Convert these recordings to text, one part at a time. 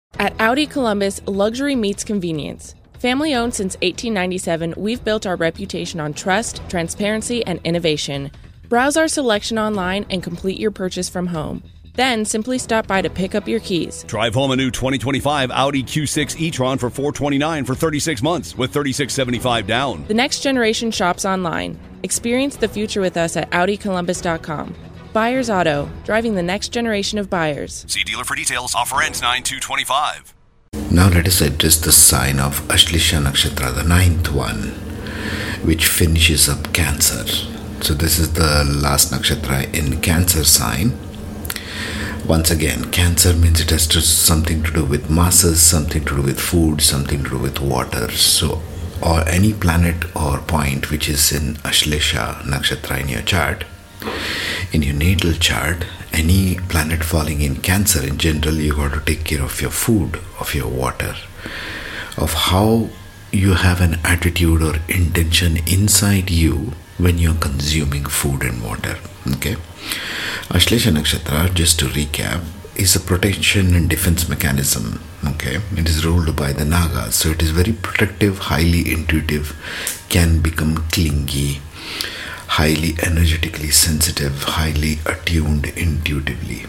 At Audi Columbus, luxury meets convenience. Family owned since 1897, we've built our reputation on trust, transparency, and innovation. Browse our selection online and complete your purchase from home. Then simply stop by to pick up your keys. Drive home a new 2025 Audi Q6 e-tron for $429 for 36 months with $3,675 down. The next generation shops online. Experience the future with us at AudiColumbus.com. Buyers Auto, driving the next generation of buyers. See dealer for details. Offer ends 9/2/25. Now let us address the sign of Ashlisha Nakshatra, the ninth one, which finishes up Cancer. So this is the last nakshatra in Cancer sign. Once again, Cancer means it has something to do with masses, something to do with food, something to do with water. So, or any planet or point which is in Ashlisha Nakshatra in your chart, in your natal chart, any planet falling in Cancer in general, you got to take care of your food, of your water, of how you have an attitude or intention inside you when you're consuming food and water. Okay, Ashlisha Nakshatra, just to recap, is a protection and defense mechanism. Okay, it is ruled by the Nagas, so it is very protective, highly intuitive, can become clingy, highly energetically sensitive, highly attuned intuitively.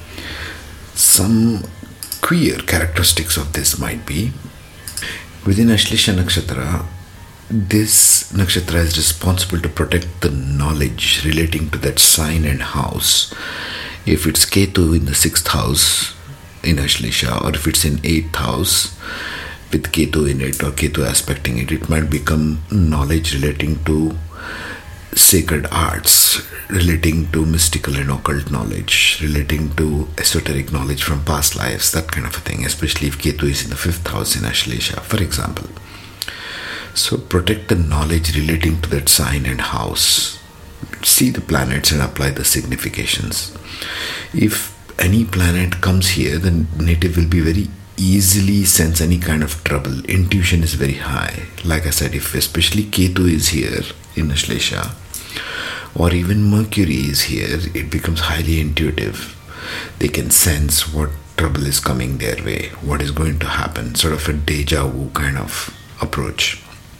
Some queer characteristics of this might be, within Ashlisha Nakshatra, this nakshatra is responsible to protect the knowledge relating to that sign and house. If it's Ketu in the 6th house in Ashlisha, or if it's in 8th house with Ketu in it or Ketu aspecting it, it might become knowledge relating to sacred arts, relating to mystical and occult knowledge, relating to esoteric knowledge from past lives, that kind of a thing, especially if Ketu is in the 5th house in Ashlisha, for example. So protect the knowledge relating to that sign and house. See the planets and apply the significations. If any planet comes here, the native will be very easily sense any kind of trouble. Intuition is very high. Like I said, if especially Ketu is here in Ashlisha, or even Mercury is here, it becomes highly intuitive. They can sense what trouble is coming their way, what is going to happen, sort of a deja vu kind of approach.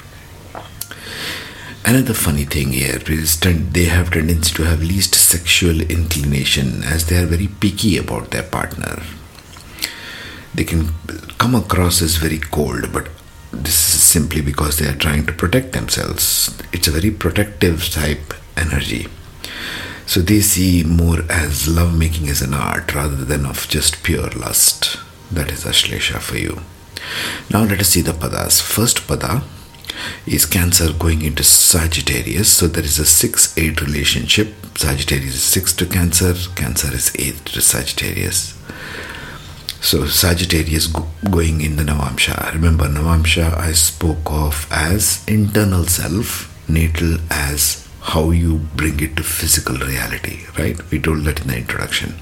Another funny thing here is they have tendency to have least sexual inclination, as they are very picky about their partner. They can come across as very cold, but this is simply because they are trying to protect themselves. It's a very protective type energy. So they see more as lovemaking as an art rather than of just pure lust. That is Ashlisha for you. Now let us see the padas. First pada is Cancer going into Sagittarius. So there is a 6-8 relationship. Sagittarius is 6 to Cancer, Cancer is 8 to Sagittarius. So Sagittarius going in the Navamsha. Remember, Navamsha I spoke of as internal self, natal as how you bring it to physical reality, right? We told that in the introduction.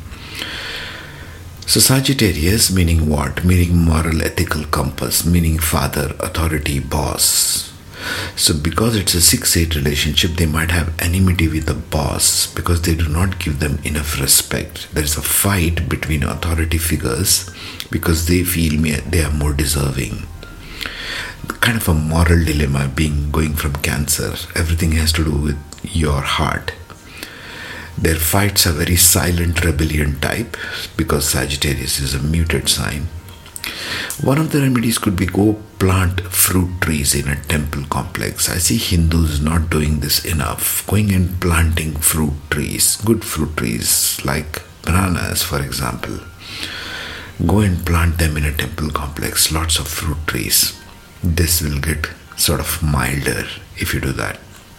So Sagittarius meaning what? Meaning moral ethical compass, meaning father, authority, boss. So because it's a 6-8 relationship, they might have enmity with the boss because they do not give them enough respect. There is a fight between authority figures because they feel they are more deserving. Kind of a moral dilemma going from Cancer. Everything has to do with your heart. Their fights are very silent rebellion type because Sagittarius is a muted sign. One of the remedies could be go plant fruit trees in a temple complex. I see Hindus not doing this enough. Going and planting fruit trees, good fruit trees like bananas for example. Go and plant them in a temple complex, lots of fruit trees. This will get sort of milder if you do that.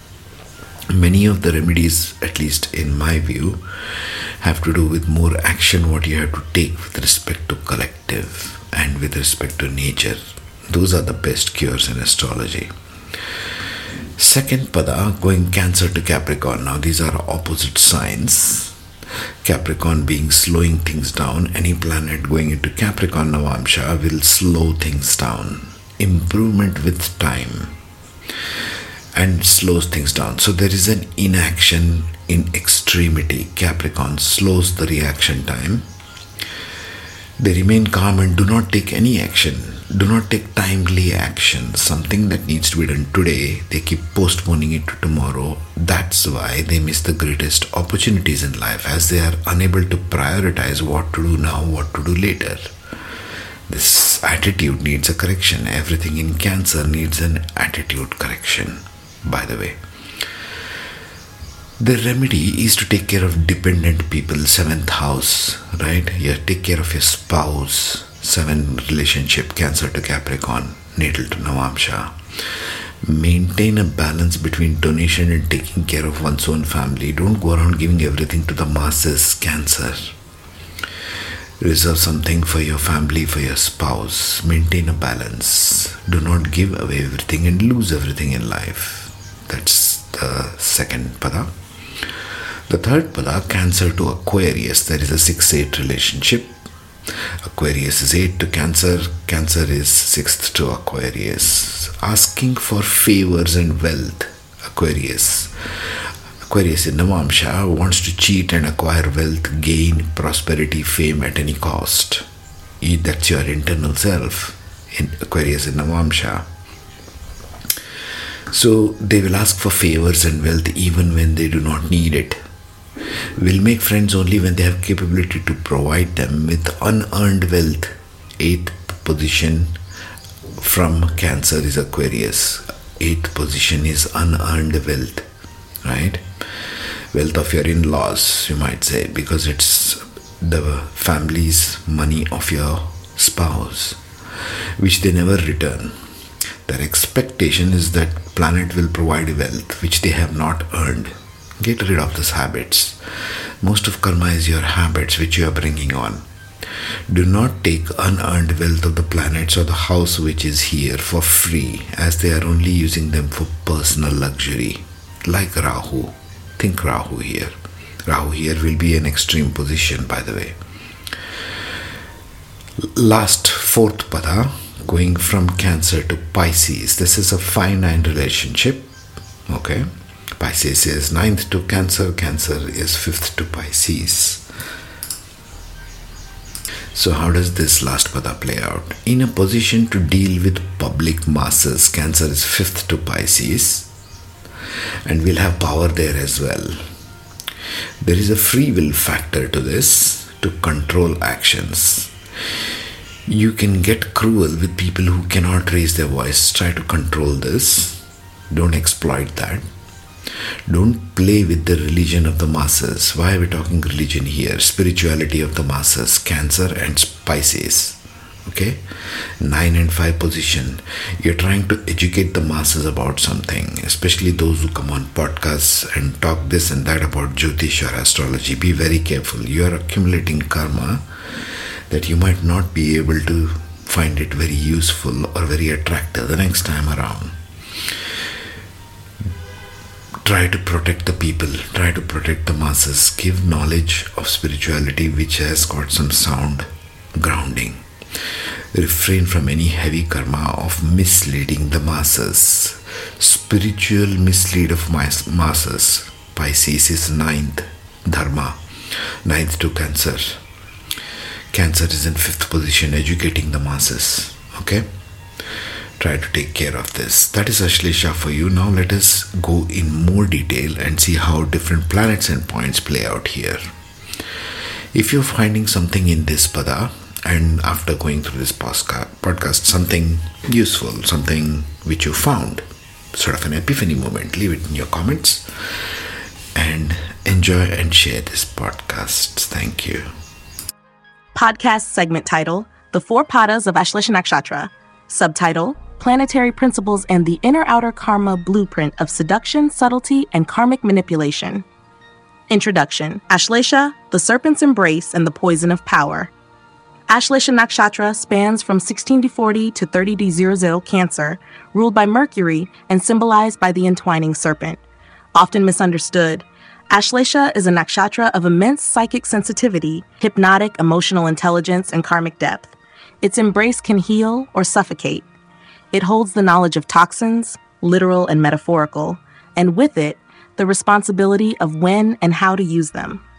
Many of the remedies, at least in my view, have to do with more action what you have to take with respect to collective and with respect to nature. Those are the best cures in astrology. Second pada going Cancer to Capricorn. Now these are opposite signs. Capricorn being slowing things down. Any planet going into Capricorn Navamsha will slow things down. Improvement with time and slows things down. So there is an inaction in extremity. Capricorn slows the reaction time They remain calm and do not take any action. Do not take timely action. Something that needs to be done today, they keep postponing it to tomorrow. That's why they miss the greatest opportunities in life, as they are unable to prioritize what to do now, what to do later. This attitude needs a correction. Everything in Cancer needs an attitude correction, by the way. The remedy is to take care of dependent people, 7th house, right? You take care of your spouse, 7 relationship, Cancer to Capricorn, natal to Navamsha. Maintain a balance between donation and taking care of one's own family. Don't go around giving everything to the masses, Cancer. Reserve something for your family, for your spouse. Maintain a balance. Do not give away everything and lose everything in life. That's the second pada. The third pada, Cancer to Aquarius. There is a 6-8 relationship. Aquarius is 8 to Cancer. Cancer is 6th to Aquarius. Asking for favors and wealth. Aquarius in Navamsha wants to cheat and acquire wealth, gain, prosperity, fame at any cost. That's your internal self in Aquarius in Navamsha. So they will ask for favors and wealth even when they do not need it. Will make friends only when they have capability to provide them with unearned wealth. 8th position from Cancer is Aquarius. 8th position is unearned wealth, right? Wealth of your in-laws, you might say, because it's the family's money of your spouse, which they never return. Their expectation is that planet will provide wealth which they have not earned. Get rid of these habits. Most of karma is your habits which you are bringing on. Do not take unearned wealth of the planets or the house which is here for free, as they are only using them for personal luxury. Like Rahu. Think Rahu here. Rahu here will be an extreme position, by the way. Last 4th pada, going from Cancer to Pisces. This is a 5-9 relationship. Okay. Pisces is 9th to Cancer. Cancer is 5th to Pisces. So how does this last pada play out? In a position to deal with public masses, Cancer is 5th to Pisces, and will have power there as well. There is a free will factor to this, to control actions. You can get cruel with people who cannot raise their voice. Try to control this. Don't exploit that. Don't play with the religion of the masses. Why are we talking religion here? Spirituality of the masses, Cancer and Pisces. Okay, 9 and 5 position. You're trying to educate the masses about something, especially those who come on podcasts and talk this and that about Jyotish or astrology. Be very careful. You are accumulating karma that you might not be able to find it very useful or very attractive the next time around. Try to protect the people. Try to protect the masses. Give knowledge of spirituality which has got some sound grounding. Refrain from any heavy karma of misleading the masses. Spiritual mislead of masses. Pisces is 9th, Dharma, 9th to Cancer. Cancer is in 5th position, educating the masses. Okay? Try to take care of this. That is Ashlesha for you. Now let us go in more detail and see how different planets and points play out here. If you're finding something in this pada, and after going through this podcast, something useful, something which you found, sort of an epiphany moment, leave it in your comments and enjoy and share this podcast. Thank you. Podcast segment title, The 4 Padas of Ashlesha Nakshatra. Subtitle, Planetary Principles and the Inner-Outer Karma Blueprint of Seduction, Subtlety, and Karmic Manipulation. Introduction. Ashlesha, the Serpent's Embrace and the Poison of Power. Ashlesha Nakshatra spans from 16D40 to 30D00 Cancer, ruled by Mercury and symbolized by the entwining serpent. Often misunderstood, Ashlesha is a nakshatra of immense psychic sensitivity, hypnotic emotional intelligence, and karmic depth. Its embrace can heal or suffocate. It holds the knowledge of toxins, literal and metaphorical, and with it, the responsibility of when and how to use them.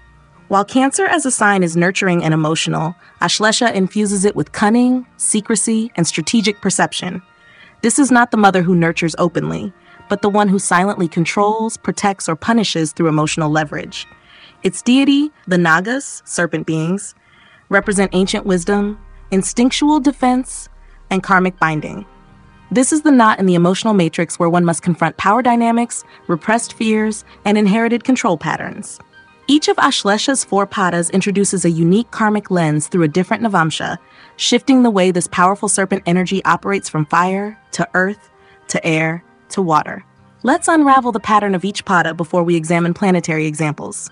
While Cancer as a sign is nurturing and emotional, Ashlesha infuses it with cunning, secrecy, and strategic perception. This is not the mother who nurtures openly, but the one who silently controls, protects, or punishes through emotional leverage. Its deity, the Nagas, serpent beings, represent ancient wisdom, instinctual defense, and karmic binding. This is the knot in the emotional matrix where one must confront power dynamics, repressed fears, and inherited control patterns. Each of Ashlesha's 4 padas introduces a unique karmic lens through a different Navamsha, shifting the way this powerful serpent energy operates from fire to earth to air to water. Let's unravel the pattern of each pada before we examine planetary examples.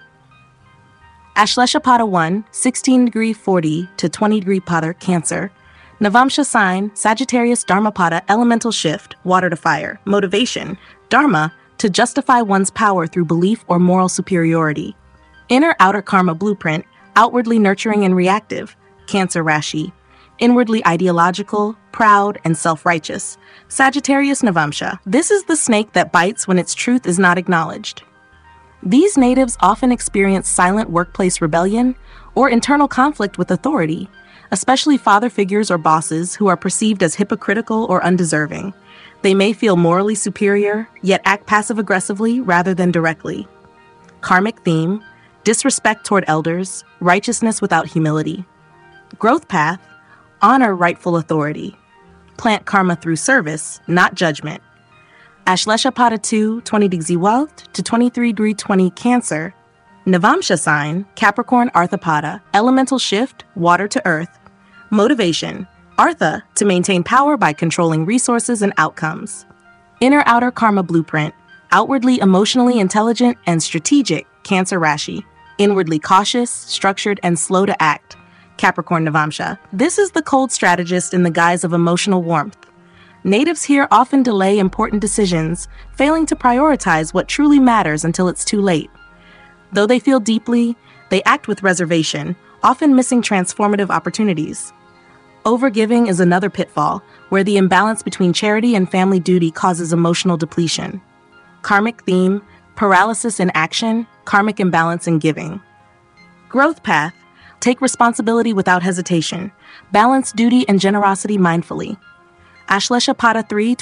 Ashlesha Pada 1, 16-degree 40 to 20-degree pada Cancer. Navamsha sign, Sagittarius Dharmapada elemental shift, water to fire. Motivation, Dharma, to justify one's power through belief or moral superiority. Inner-outer karma blueprint, outwardly nurturing and reactive, Cancer Rashi. Inwardly ideological, proud, and self-righteous, Sagittarius Navamsha. This is the snake that bites when its truth is not acknowledged. These natives often experience silent workplace rebellion or internal conflict with authority, especially father figures or bosses who are perceived as hypocritical or undeserving. They may feel morally superior, yet act passive-aggressively rather than directly. Karmic theme, disrespect toward elders, righteousness without humility. Growth path, honor rightful authority. Plant karma through service, not judgment. Ashlesha Pada 2, 20-degree wealth to 23-degree 20 Cancer. Navamsha sign, Capricorn Arthapada, elemental shift, water to earth. Motivation, Artha, to maintain power by controlling resources and outcomes. Inner-outer karma blueprint, outwardly emotionally intelligent and strategic, Cancer Rashi. Inwardly cautious, structured, and slow to act, Capricorn Navamsha. This is the cold strategist in the guise of emotional warmth. Natives here often delay important decisions, failing to prioritize what truly matters until it's too late. Though they feel deeply, they act with reservation, often missing transformative opportunities. Overgiving is another pitfall, where the imbalance between charity and family duty causes emotional depletion. Karmic theme, paralysis in action, karmic imbalance in giving. Growth path, take responsibility without hesitation, balance duty and generosity mindfully. Ashlesha Pada 3,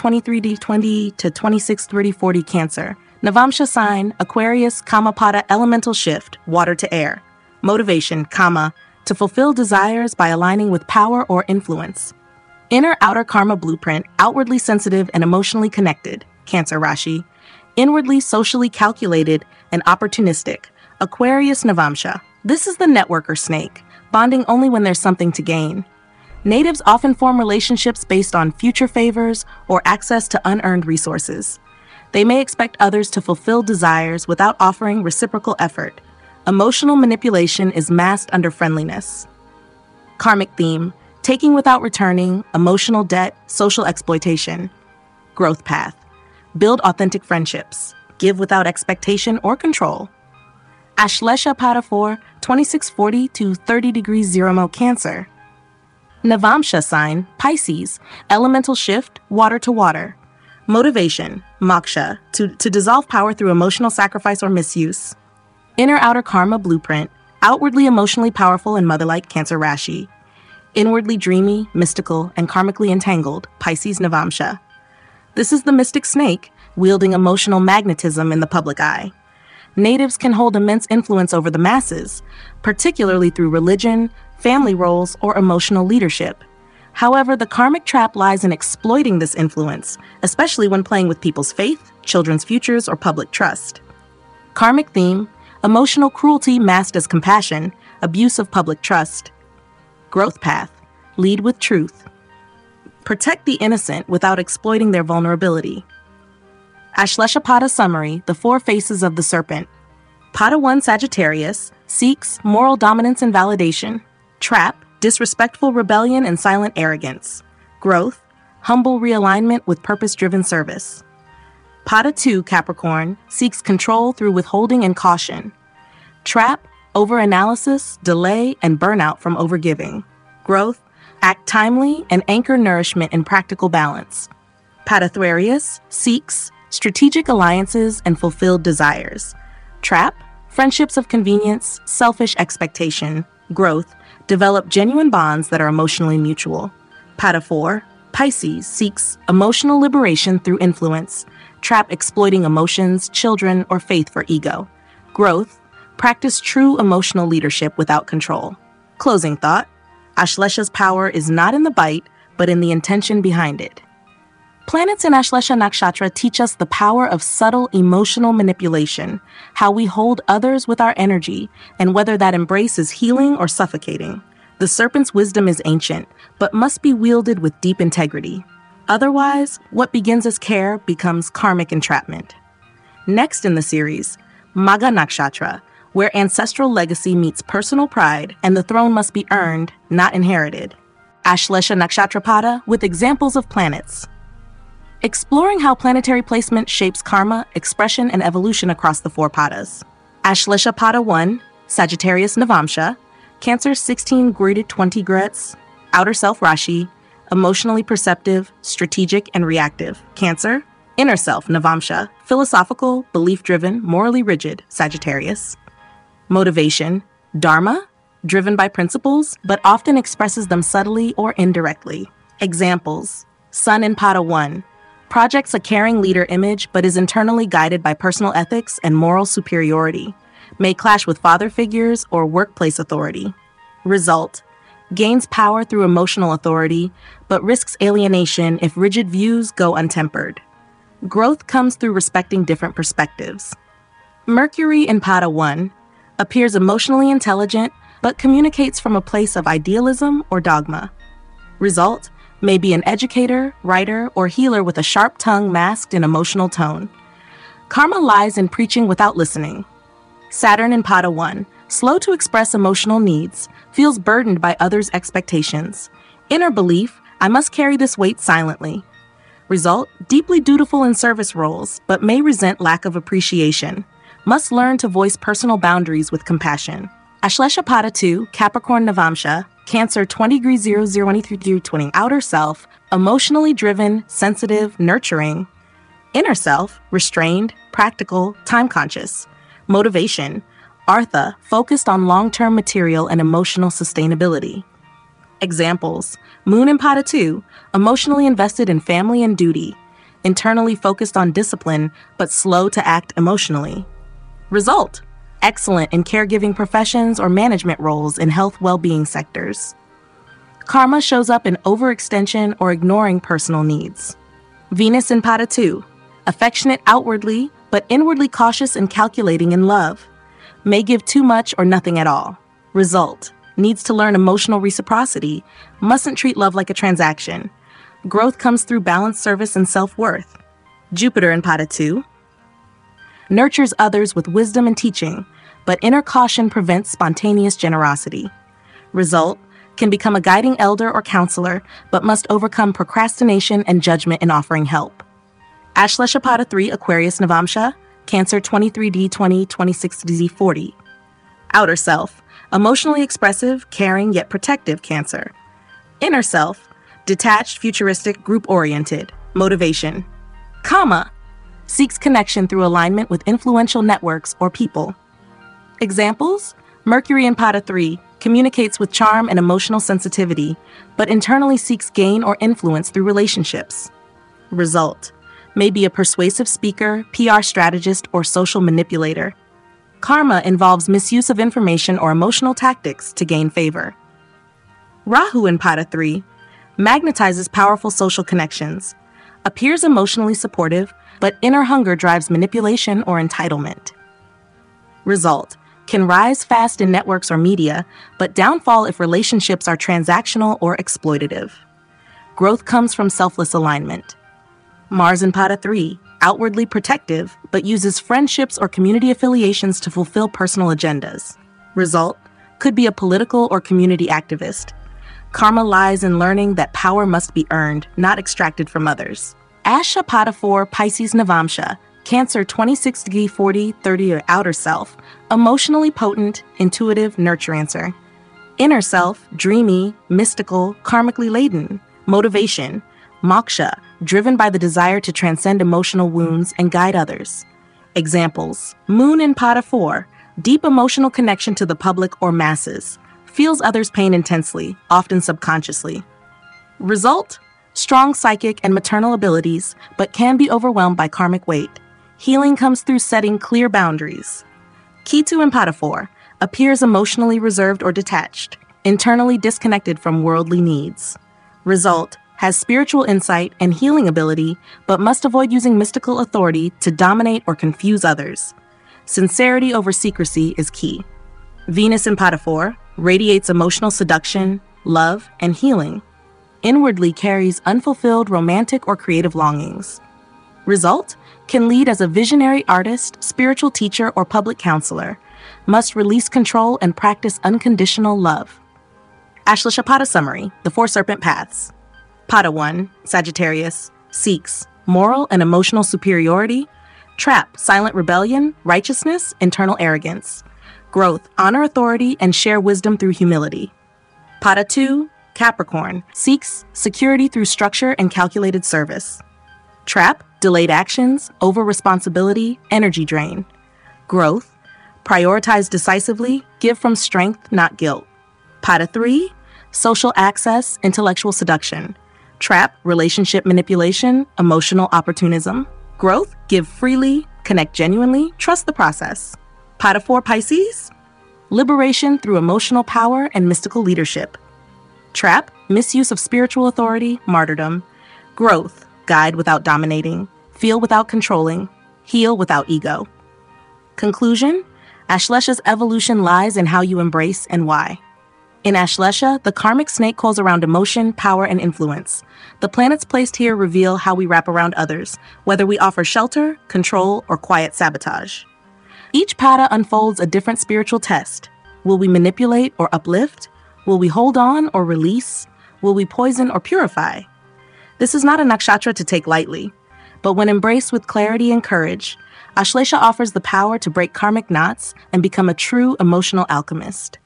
23-20 to 26-30-40 Cancer. Navamsha sign, Aquarius, Pada elemental shift, water to air. Motivation, to fulfill desires by aligning with power or influence. Inner-outer karma blueprint, outwardly sensitive and emotionally connected, Cancer Rashi. Inwardly socially calculated and opportunistic, Aquarius Navamsha. This is the networker snake, bonding only when there's something to gain. Natives often form relationships based on future favors or access to unearned resources. They may expect others to fulfill desires without offering reciprocal effort. Emotional manipulation is masked under friendliness. Karmic theme, taking without returning, emotional debt, social exploitation. Growth path, build authentic friendships, give without expectation or control. Ashlesha Pada 4, 2640 to 30-degree 0 Cancer. Navamsha sign, Pisces, elemental shift, water to water. Motivation, moksha, to dissolve power through emotional sacrifice or misuse. Inner-outer karma blueprint, outwardly emotionally powerful and mother-like, Cancer Rashi. Inwardly dreamy, mystical, and karmically entangled, Pisces Navamsha. This is the mystic snake, wielding emotional magnetism in the public eye. Natives can hold immense influence over the masses, particularly through religion, family roles, or emotional leadership. However, the karmic trap lies in exploiting this influence, especially when playing with people's faith, children's futures, or public trust. Karmic theme, emotional cruelty masked as compassion, abuse of public trust. Growth path, lead with truth. Protect the innocent without exploiting their vulnerability. Ashlesha Pada summary, the 4 faces of the serpent. Pada 1 Sagittarius, seeks moral dominance and validation. Trap, disrespectful rebellion and silent arrogance. Growth, humble realignment with purpose-driven service. Pada 2 Capricorn, seeks control through withholding and caution. Trap, overanalysis, delay, and burnout from overgiving. Growth, act timely and anchor nourishment in practical balance. Pada Aquarius, seeks strategic alliances and fulfilled desires. Trap, Friendships of convenience, selfish expectation, growth, develop genuine bonds that are emotionally mutual. Pada 4, Pisces seeks emotional liberation through influence, trap exploiting emotions, children, or faith for ego. Growth, practice true emotional leadership without control. Closing thought, Ashlesha's power is not in the bite, but in the intention behind it. Planets in Ashlesha Nakshatra teach us the power of subtle emotional manipulation, how we hold others with our energy, and whether that embrace is healing or suffocating. The serpent's wisdom is ancient, but must be wielded with deep integrity. Otherwise, what begins as care becomes karmic entrapment. Next in the series, Magha Nakshatra, where ancestral legacy meets personal pride and the throne must be earned, not inherited. Ashlesha Nakshatra Pada with examples of planets. Exploring how planetary placement shapes karma, expression, and evolution across the 4 padas. Ashlesha Pada 1, Sagittarius Navamsha, Cancer 16 graded 20 Gretz, Outer Self Rashi, emotionally perceptive, strategic, and reactive, Cancer. Inner Self Navamsha, philosophical, belief-driven, morally rigid, Sagittarius. Motivation, Dharma, driven by principles, but often expresses them subtly or indirectly. Examples, Sun in Pada 1, projects a caring leader image but is internally guided by personal ethics and moral superiority, may clash with father figures or workplace authority. Result, gains power through emotional authority, but risks alienation if rigid views go untempered. Growth comes through respecting different perspectives. Mercury in Pada 1 appears emotionally intelligent, but communicates from a place of idealism or dogma. Result, may be an educator, writer, or healer with a sharp tongue masked in emotional tone. Karma lies in preaching without listening. Saturn in Pada 1, slow to express emotional needs, feels burdened by others' expectations. Inner belief, I must carry this weight silently. Result, deeply dutiful in service roles, but may resent lack of appreciation. Must learn to voice personal boundaries with compassion. Ashlesha Pada 2, Capricorn Navamsha, Cancer 20 degrees 00 through 20, Outer Self, emotionally driven, sensitive, nurturing. Inner Self, restrained, practical, time-conscious. Motivation, Artha, focused on long-term material and emotional sustainability. Examples, Moon in Pada 2, emotionally invested in family and duty, internally focused on discipline, but slow to act emotionally. Result, excellent in caregiving professions or management roles in health well-being sectors. Karma shows up in overextension or ignoring personal needs. Venus in Pada 2, affectionate outwardly, but inwardly cautious and calculating in love. May give too much or nothing at all. Result, needs to learn emotional reciprocity, mustn't treat love like a transaction. Growth comes through balanced service and self-worth. Jupiter in Pada 2, nurtures others with wisdom and teaching, but inner caution prevents spontaneous generosity. Result, can become a guiding elder or counselor, but must overcome procrastination and judgment in offering help. Ashlesha Pada 3, Aquarius Navamsha, Cancer 23D20, 26D40. Outer Self, emotionally expressive, caring, yet protective, Cancer. Inner Self, detached, futuristic, group-oriented, motivation. Kama, seeks connection through alignment with influential networks or people. Examples, Mercury in Pada 3, communicates with charm and emotional sensitivity, but internally seeks gain or influence through relationships. Result, may be a persuasive speaker, PR strategist, or social manipulator. Karma involves misuse of information or emotional tactics to gain favor. Rahu in Pada 3 magnetizes powerful social connections, appears emotionally supportive, but inner hunger drives manipulation or entitlement. Result, can rise fast in networks or media, but downfall if relationships are transactional or exploitative. Growth comes from selfless alignment. Mars in Pada 3, outwardly protective, but uses friendships or community affiliations to fulfill personal agendas. Result, could be a political or community activist. Karma lies in learning that power must be earned, not extracted from others. Asha Pada 4, Pisces Navamsha, Cancer 26D40, 30 or Outer Self, emotionally potent, intuitive, nurturancer. Inner Self, dreamy, mystical, karmically laden. Motivation, moksha, driven by the desire to transcend emotional wounds and guide others. Examples, Moon in Pada 4, deep emotional connection to the public or masses, feels others' pain intensely, often subconsciously. Result? Strong psychic and maternal abilities, but can be overwhelmed by karmic weight. Healing comes through setting clear boundaries. Ketu in Pada 4 appears emotionally reserved or detached, internally disconnected from worldly needs. Result: has spiritual insight and healing ability, but must avoid using mystical authority to dominate or confuse others. Sincerity over secrecy is key. Venus in Pada 4 radiates emotional seduction, love, and healing. Inwardly carries unfulfilled romantic or creative longings. Result: can lead as a visionary artist, spiritual teacher, or public counselor. Must release control and practice unconditional love. Ashleisha Pada Summary, the 4 Serpent Paths. Pada 1, Sagittarius, seeks moral and emotional superiority. Trap, silent rebellion, righteousness, internal arrogance. Growth, honor authority, and share wisdom through humility. Pada 2, Capricorn, seeks security through structure and calculated service. Trap, delayed actions, over-responsibility, energy drain. Growth, prioritize decisively, give from strength, not guilt. Pada 3, social access, intellectual seduction. Trap, relationship manipulation, emotional opportunism. Growth, give freely, connect genuinely, trust the process. Pada 4, Pisces, liberation through emotional power and mystical leadership. Trap, misuse of spiritual authority, martyrdom. Growth, guide without dominating, feel without controlling, heal without ego. Conclusion: Ashleisha's evolution lies in how you embrace and why. In Ashleisha, the karmic snake coils around emotion, power, and influence. The planets placed here reveal how we wrap around others, whether we offer shelter, control, or quiet sabotage. Each pada unfolds a different spiritual test. Will we manipulate or uplift? Will we hold on or release? Will we poison or purify? This is not a nakshatra to take lightly, but when embraced with clarity and courage, Ashleisha offers the power to break karmic knots and become a true emotional alchemist.